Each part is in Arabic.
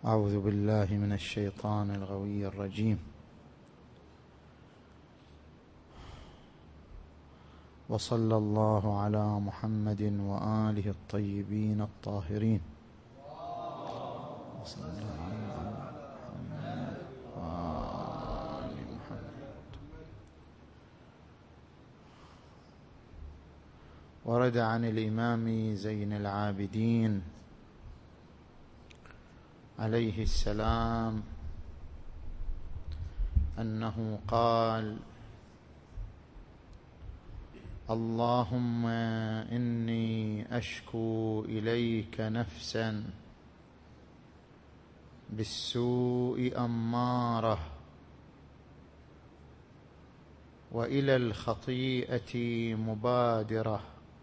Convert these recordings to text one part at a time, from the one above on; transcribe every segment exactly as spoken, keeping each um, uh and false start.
أعوذ بالله من الشيطان الغوي الرجيم. وصلى الله على محمد وآله الطيبين الطاهرين. وصلى الله على محمد وآل محمد. ورد عن الإمام زين العابدين عليه السلام أنه قال: اللهم إني أشكو إليك نفسا بالسوء أمارة، وإلى الخطيئة مبادرة،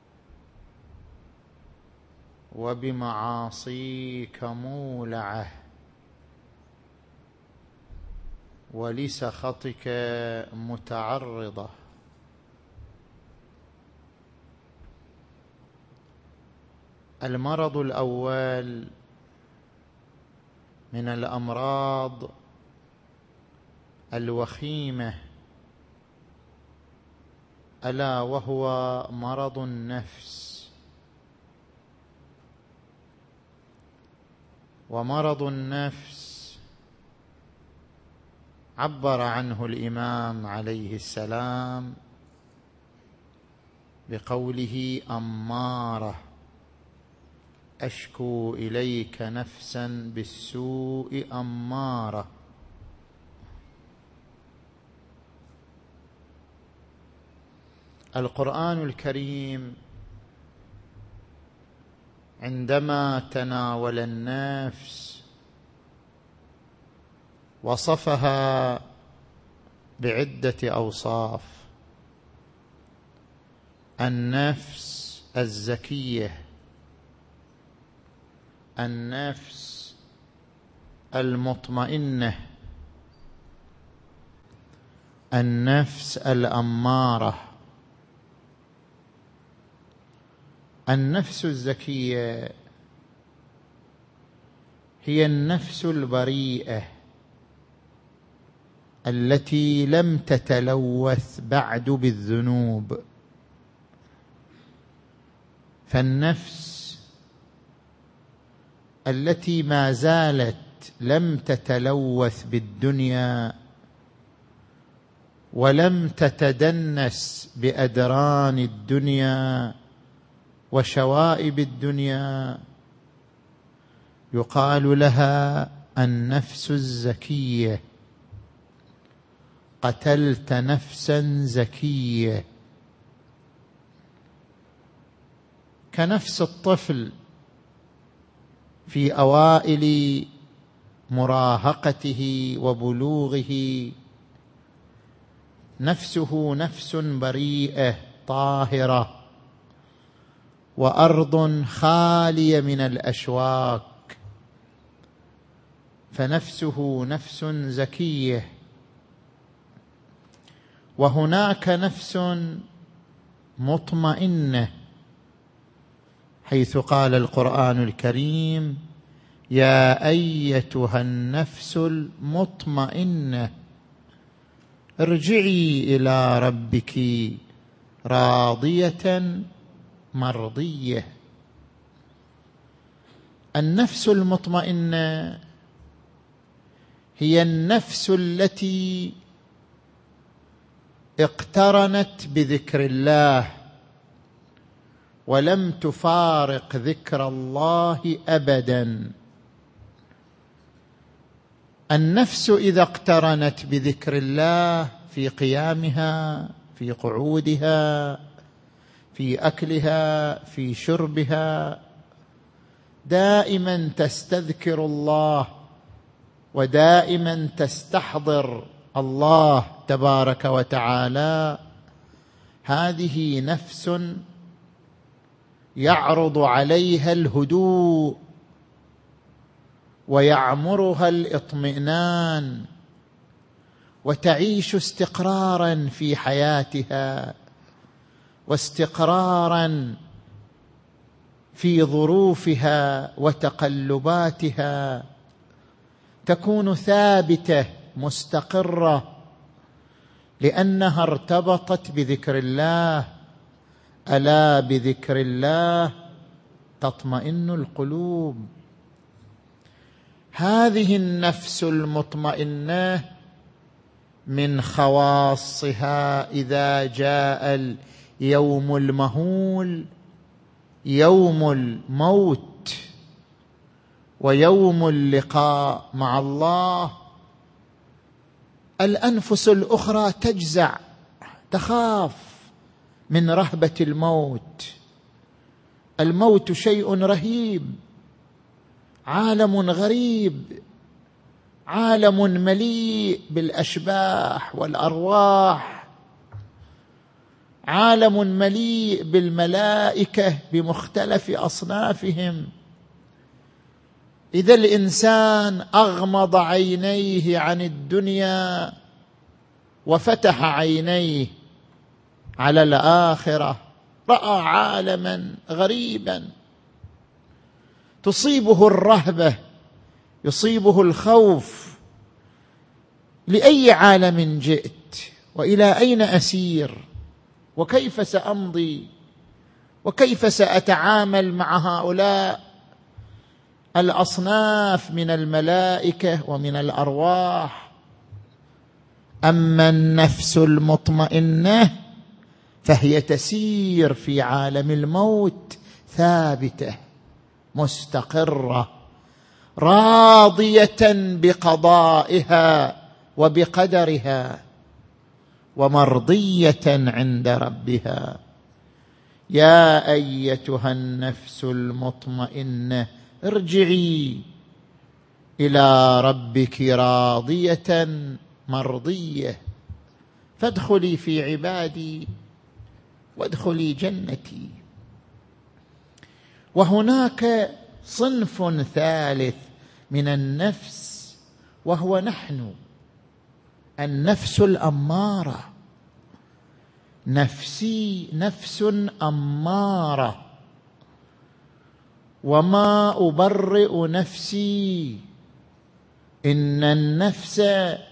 وبمعاصيك مولعة، ولسخطك متعرضة. المرض الأول من الأمراض الوخيمة ألا وهو مرض النفس. ومرض النفس عبر عنه الإمام عليه السلام بقوله: أمارة، أشكو إليك نفسا بالسوء أمارة. القرآن الكريم عندما تناول النفس وصفها بعدة أوصاف: النفس الزكية، النفس المطمئنة، النفس الأمارة. النفس الزكية هي النفس البريئة التي لم تتلوث بعد بالذنوب. فالنفس التي ما زالت لم تتلوث بالدنيا ولم تتدنس بأدران الدنيا وشوائب الدنيا يقال لها النفس الزكية. قتلت نفسا زكية. كنفس الطفل في أوائل مراهقته وبلوغه، نفسه نفس بريئة طاهرة، وأرض خالية من الأشواك، فنفسه نفس زكية. وهناك نفس مطمئنة، حيث قال القرآن الكريم: يا أيتها النفس المطمئنة ارجعي إلى ربك راضية مرضية. النفس المطمئنة هي النفس التي اقترنت بذكر الله ولم تفارق ذكر الله أبدا. النفس إذا اقترنت بذكر الله في قيامها، في قعودها، في أكلها، في شربها، دائما تستذكر الله ودائما تستحضر الله تبارك وتعالى، هذه نفس يعرض عليها الهدوء ويعمرها الاطمئنان، وتعيش استقرارا في حياتها واستقرارا في ظروفها وتقلباتها. تكون ثابتة مستقرة، لأنها ارتبطت بذكر الله. ألا بذكر الله تطمئن القلوب. هذه النفس المطمئنة من خواصها إذا جاء اليوم المهول، يوم الموت ويوم اللقاء مع الله، الأنفس الأخرى تجزع، تخاف من رهبة الموت. الموت شيء رهيب، عالم غريب، عالم مليء بالأشباح والأرواح، عالم مليء بالملائكة بمختلف أصنافهم. إذا الإنسان أغمض عينيه عن الدنيا وفتح عينيه على الآخرة، رأى عالما غريبا تصيبه الرهبة، يصيبه الخوف. لأي عالم جئت؟ وإلى أين أسير؟ وكيف سأمضي؟ وكيف سأتعامل مع هؤلاء الأصناف من الملائكة ومن الأرواح؟ أما النفس المطمئنة فهي تسير في عالم الموت ثابتة مستقرة، راضية بقضائها وبقدرها، ومرضية عند ربها. يا أيتها النفس المطمئنة ارجعي إلى ربك راضية مرضية، فادخلي في عبادي وادخلي جنتي. وهناك صنف ثالث من النفس، وهو نحن، النفس الأمارة. نفسي نفس أمارة، وما أبرئ نفسي، إن النفس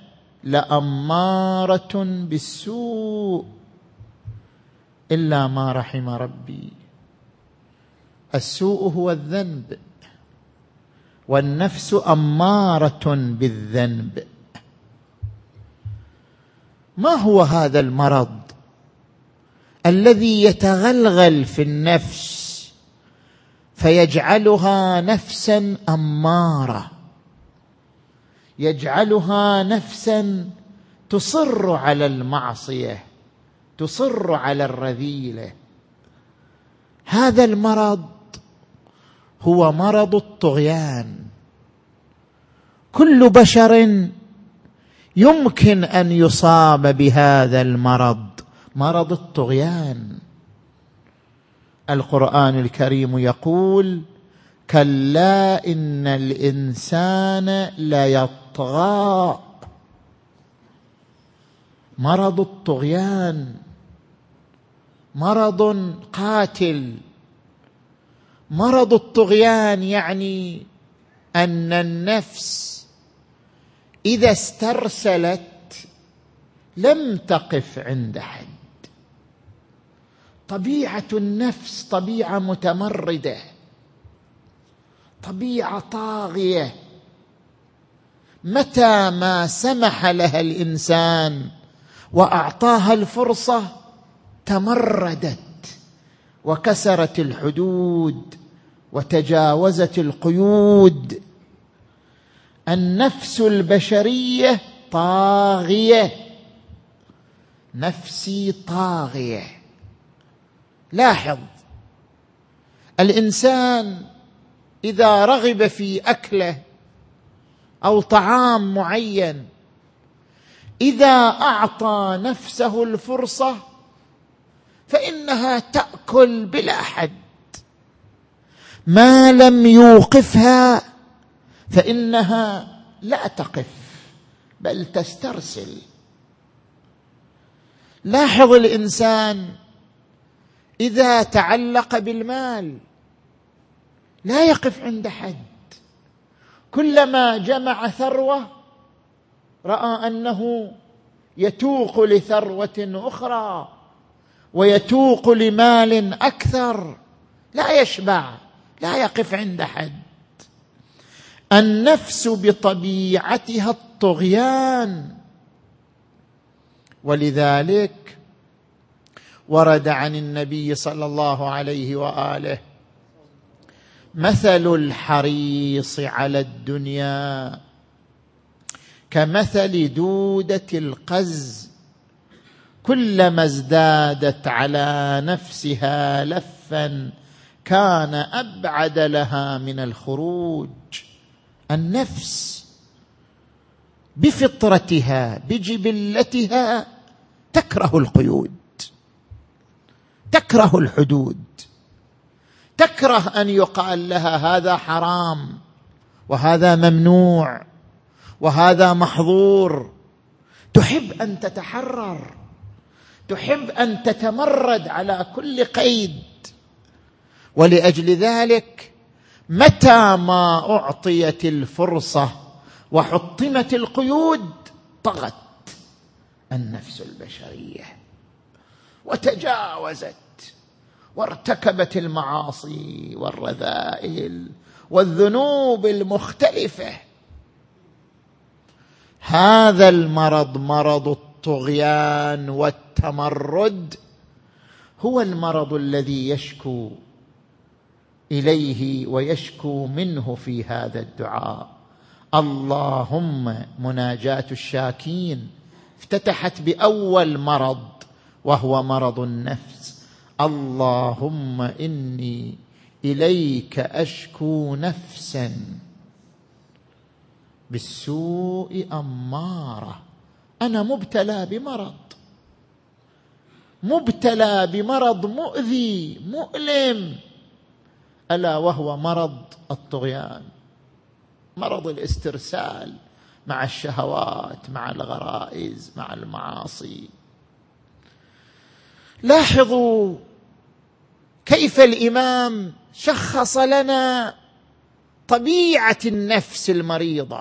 لأمارة بالسوء إلا ما رحم ربي. السوء هو الذنب، والنفس أمارة بالذنب. ما هو هذا المرض الذي يتغلغل في النفس فيجعلها نفسا أمارة، يجعلها نفسا تصر على المعصية، تصر على الرذيلة؟ هذا المرض هو مرض الطغيان. كل بشر يمكن أن يصاب بهذا المرض، مرض الطغيان. القرآن الكريم يقول: كلا إن الإنسان ليطغى. مرض الطغيان مرض قاتل. مرض الطغيان يعني أن النفس إذا استرسلت لم تقف عند حد. طبيعة النفس طبيعة متمردة، طبيعة طاغية. متى ما سمح لها الإنسان وأعطاها الفرصة تمردت وكسرت الحدود وتجاوزت القيود. النفس البشرية طاغية، نفسي طاغية. لاحظ، الإنسان إذا رغب في أكله أو طعام معين، إذا أعطى نفسه الفرصة فإنها تأكل بلا حد. ما لم يوقفها فإنها لا تقف بل تسترسل. لاحظ، الإنسان إذا تعلق بالمال لا يقف عند حد، كلما جمع ثروة رأى أنه يتوق لثروة أخرى ويتوق لمال أكثر، لا يشبع، لا يقف عند حد. النفس بطبيعتها الطغيان، ولذلك ورد عن النبي صلى الله عليه وآله: مثل الحريص على الدنيا كمثل دودة القز، كلما ازدادت على نفسها لفا كان أبعد لها من الخروج. النفس بفطرتها بجبلتها تكره القيود، تكره الحدود، تكره أن يقال لها هذا حرام وهذا ممنوع وهذا محظور. تحب أن تتحرر، تحب أن تتمرد على كل قيد. ولأجل ذلك متى ما أعطيت الفرصة وحطمت القيود طغت النفس البشرية وتجاوزت وارتكبت المعاصي والرذائل والذنوب المختلفة. هذا المرض، مرض الطغيان والتمرد، هو المرض الذي يشكو إليه ويشكو منه في هذا الدعاء. اللهم مناجاة الشاكين افتتحت بأول مرض وهو مرض النفس: اللهم إني إليك أشكو نفسا بالسوء أمارة. أنا مبتلى بمرض، مبتلى بمرض مؤذي مؤلم، ألا وهو مرض الطغيان، مرض الاسترسال مع الشهوات، مع الغرائز، مع المعاصي. لاحظوا كيف الإمام شخص لنا طبيعة النفس المريضة.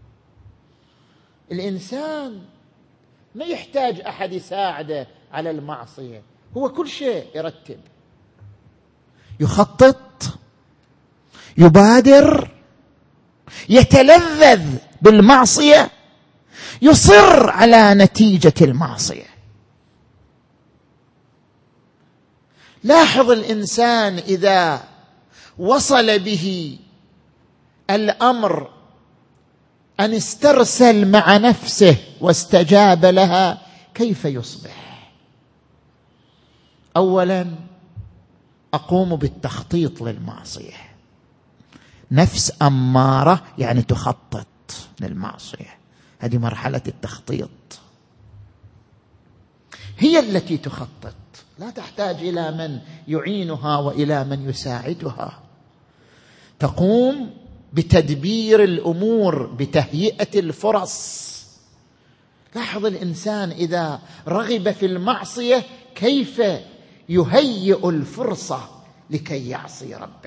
الإنسان ما يحتاج أحد يساعده على المعصية، هو كل شيء يرتب، يخطط، يبادر، يتلذذ بالمعصية، يصر على نتيجة المعصية. لاحظ الإنسان إذا وصل به الأمر أن استرسل مع نفسه واستجاب لها كيف يصبح. أولا أقوم بالتخطيط للمعصية. نفس أمارة يعني تخطط للمعصية، هذه مرحلة التخطيط، هي التي تخطط، لا تحتاج إلى من يعينها وإلى من يساعدها. تقوم بتدبير الأمور، بتهيئة الفرص. لاحظ الإنسان إذا رغب في المعصية كيف يهيئ الفرصة لكي يعصي ربه.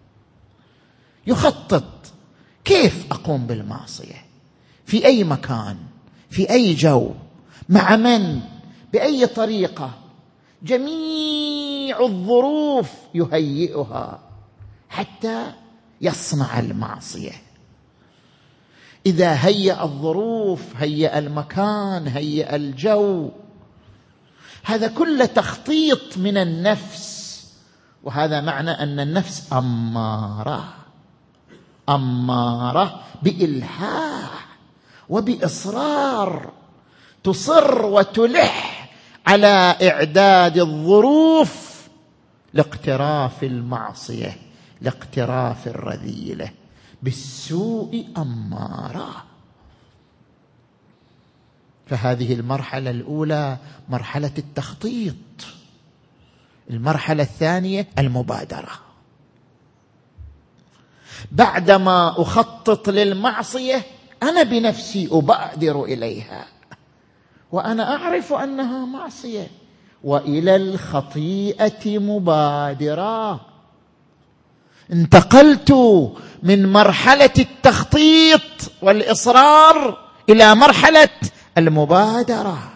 يخطط كيف أقوم بالمعصية، في أي مكان، في أي جو، مع من، بأي طريقة. جميع الظروف يهيئها حتى يصنع المعصية. إذا هيأ الظروف، هيأ المكان، هيأ الجو، هذا كله تخطيط من النفس. وهذا معنى أن النفس أمارة، أمارة بإلحاح وبإصرار، تصر وتلح على إعداد الظروف لاقتراف المعصية، لاقتراف الرذيلة. بالسوء أمارة. فهذه المرحلة الأولى مرحلة التخطيط. المرحلة الثانية المبادرة. بعدما أخطط للمعصية أنا بنفسي أبادر إليها وأنا أعرف أنها معصية، وإلى الخطيئة مبادرة. انتقلت من مرحلة التخطيط والإصرار إلى مرحلة المبادرة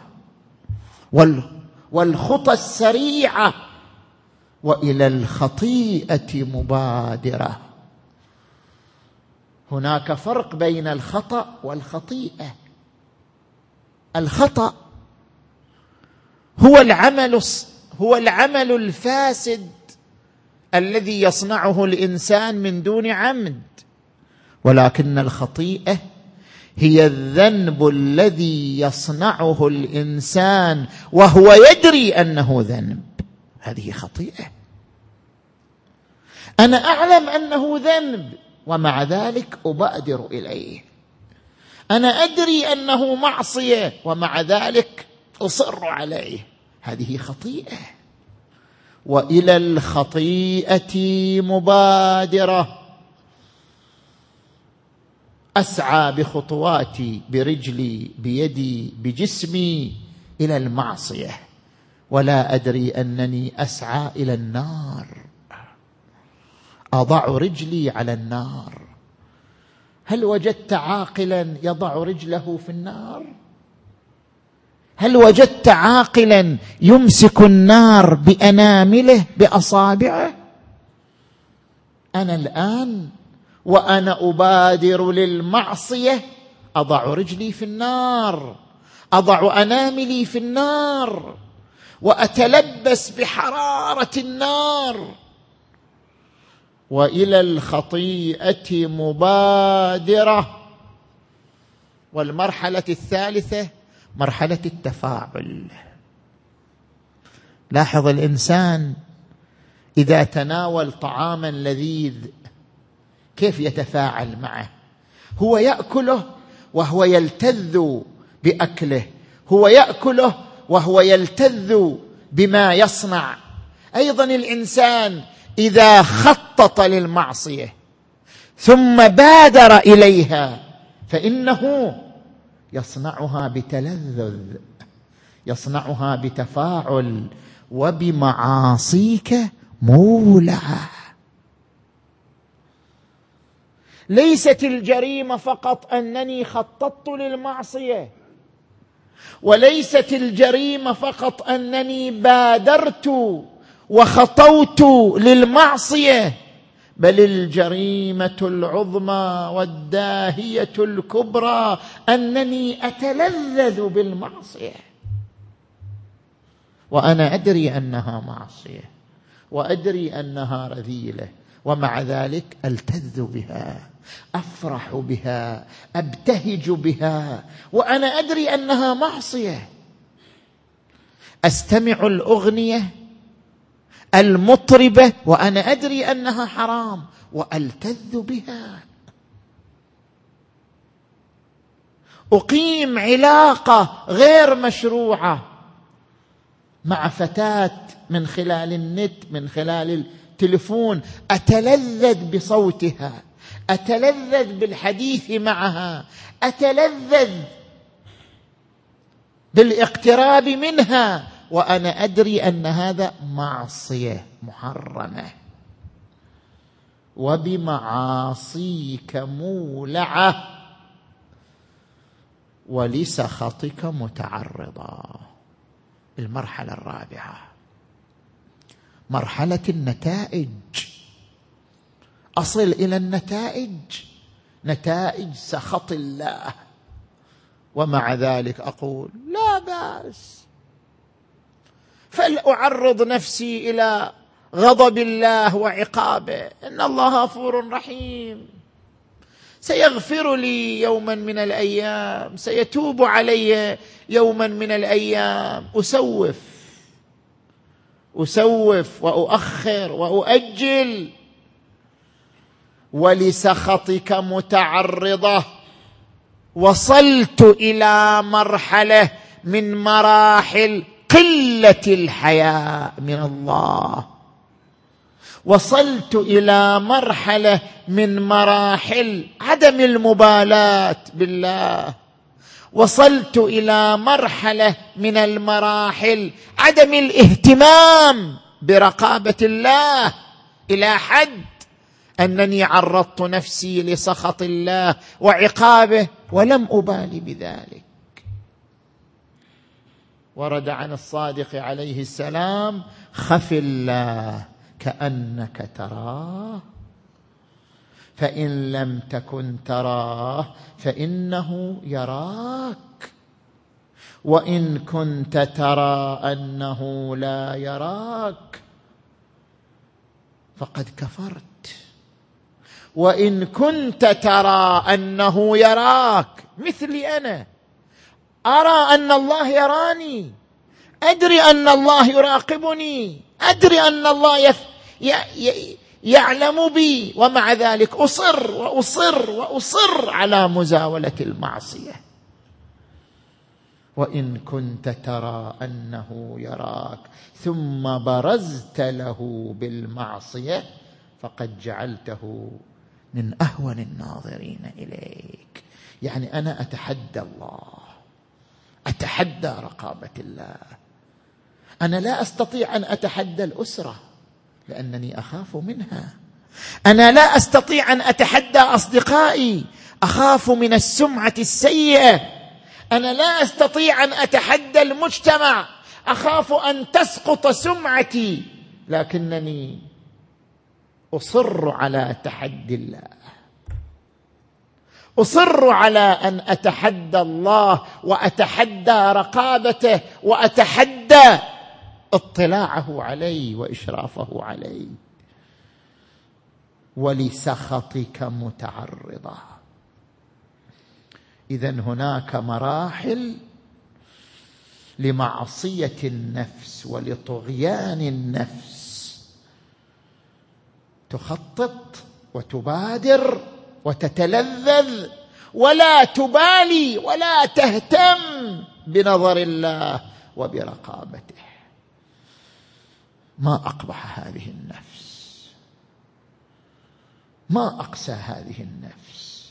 والخطى السريعة، وإلى الخطيئة مبادرة. هناك فرق بين الخطأ والخطيئة. الخطأ هو العمل هو العمل الفاسد الذي يصنعه الإنسان من دون عمد، ولكن الخطيئة هي الذنب الذي يصنعه الإنسان وهو يدري أنه ذنب. هذه خطيئة. أنا أعلم أنه ذنب ومع ذلك أبادر إليه. أنا أدري أنه معصية ومع ذلك أصر عليه. هذه خطيئة. وإلى الخطيئة مبادرة. أسعى بخطواتي، برجلي، بيدي، بجسمي إلى المعصية، ولا أدري أنني أسعى إلى النار. أضع رجلي على النار. هل وجدت عاقلا يضع رجله في النار؟ هل وجدت عاقلا يمسك النار بأنامله بأصابعه؟ أنا الآن وأنا أبادر للمعصية أضع رجلي في النار، أضع أناملي في النار، وأتلبس بحرارة النار. وإلى الخطيئة مبادرة. والمرحلة الثالثة مرحلة التفاعل. لاحظ الإنسان إذا تناول طعاما لذيذ كيف يتفاعل معه. هو يأكله وهو يلتذ بأكله، هو يأكله وهو يلتذ بما يصنع. أيضا الإنسان إذا خطط للمعصية ثم بادر إليها فإنه يصنعها بتلذذ، يصنعها بتفاعل. وبمعاصيك مولعة. ليست الجريمة فقط أنني خططت للمعصية، وليست الجريمة فقط أنني بادرت وخطوت للمعصية، بل الجريمة العظمى والداهية الكبرى أنني أتلذذ بالمعصية وأنا أدري أنها معصية وأدري أنها رذيلة، ومع ذلك ألتذ بها، أفرح بها، أبتهج بها وأنا أدري أنها معصية. أستمع الأغنية المطربة وأنا أدري أنها حرام وألتذ بها. أقيم علاقة غير مشروعة مع فتاة من خلال النت، من خلال التلفون، أتلذذ بصوتها، أتلذذ بالحديث معها، أتلذذ بالاقتراب منها وأنا أدري أن هذا معصية محرمة. وبمعاصيك مولعة ولسخطك متعرضة. المرحلة الرابعة مرحلة النتائج. أصل إلى النتائج، نتائج سخط الله، ومع ذلك أقول لا بأس، فلأعرض نفسي إلى غضب الله وعقابه، إن الله غفور رحيم، سيغفر لي يوما من الأيام، سيتوب علي يوما من الأيام. أسوف أسوف وأؤخر وأؤجل. ولسخطك متعرضة. وصلت إلى مرحلة من مراحل قلة الحياء من الله، وصلت إلى مرحلة من مراحل عدم المبالاة بالله، وصلت إلى مرحلة من المراحل عدم الاهتمام برقابة الله إلى حد أنني عرضت نفسي لسخط الله وعقابه ولم أبالي بذلك. ورد عن الصادق عليه السلام: خف الله كأنك تراه، فإن لم تكن تراه فإنه يراك، وإن كنت ترى أنه لا يراك فقد كفرت، وإن كنت ترى أنه يراك مثلي أنا، أرى أن الله يراني، أدري أن الله يراقبني، أدري أن الله يف... ي... ي... يعلم بي، ومع ذلك أصر وأصر وأصر على مزاولة المعصية. وإن كنت ترى أنه يراك ثم برزت له بالمعصية فقد جعلته من أهون الناظرين إليك. يعني أنا أتحدى الله، أتحدى رقابة الله. أنا لا أستطيع أن أتحدى الأسرة لأنني أخاف منها، أنا لا أستطيع أن أتحدى أصدقائي، أخاف من السمعة السيئة، أنا لا أستطيع أن أتحدى المجتمع، أخاف أن تسقط سمعتي، لكنني أصر على تحدي الله، أصر على أن أتحدى الله وأتحدى رقابته وأتحدى اطلاعه علي وإشرافه علي. ولسخطك متعرضة. إذن هناك مراحل لمعصية النفس ولطغيان النفس، تخطط وتبادر وتتلذذ ولا تبالي ولا تهتم بنظر الله وبرقابته. ما أقبح هذه النفس، ما أقسى هذه النفس،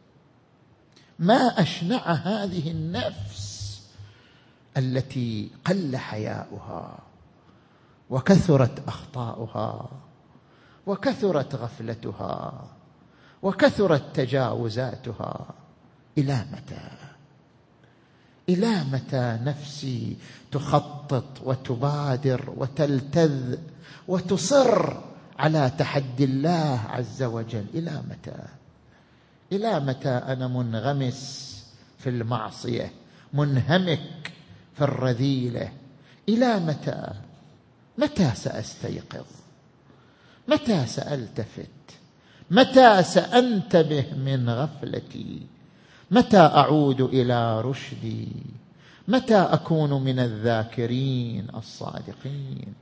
ما أشنع هذه النفس التي قل حياؤها وكثرت أخطاؤها وكثرت غفلتها وكثرت تجاوزاتها. إلى متى؟ إلى متى نفسي تخطط وتبادر وتلتذ وتصر على تحدي الله عز وجل؟ إلى متى؟ إلى متى أنا منغمس في المعصية، منهمك في الرذيلة؟ إلى متى؟ متى سأستيقظ؟ متى سألتفت؟ متى سأنتبه من غفلتي؟ متى أعود إلى رشدي؟ متى أكون من الذاكرين الصادقين؟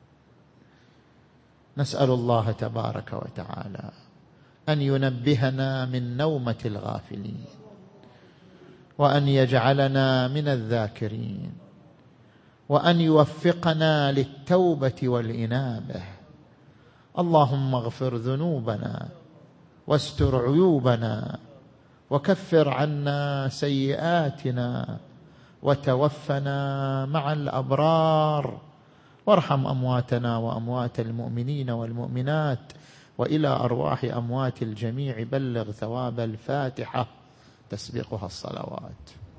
نسأل الله تبارك وتعالى أن ينبهنا من نومة الغافلين، وأن يجعلنا من الذاكرين، وأن يوفقنا للتوبة والإنابة. اللهم اغفر ذنوبنا واستر عيوبنا وكفر عنا سيئاتنا وتوفنا مع الأبرار، وارحم أمواتنا وأموات المؤمنين والمؤمنات، وإلى أرواح أموات الجميع بلغ ثواب الفاتحة تسبقها الصلوات.